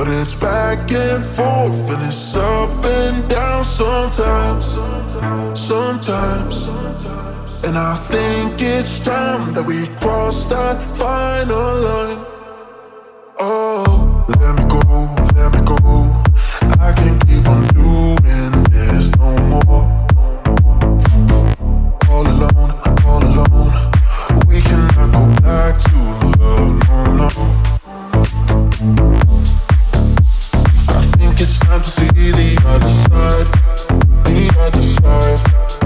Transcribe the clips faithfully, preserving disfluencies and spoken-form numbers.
But it's back and forth and it's up and down sometimes, sometimes. And I think it's time that we cross that final line. Oh, let me go, let me go. I can't keep on doing this no more. All alone, all alone. We cannot go back to love, no, no. I think it's time to see the other side, the other side.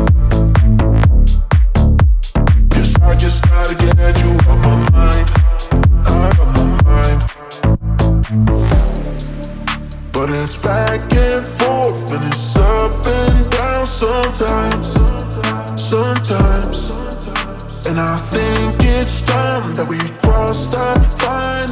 'Cause I just gotta get you out my mind, out of my mind. But it's back and forth and it's up and down sometimes, sometimes. And I think it's time that we cross that line.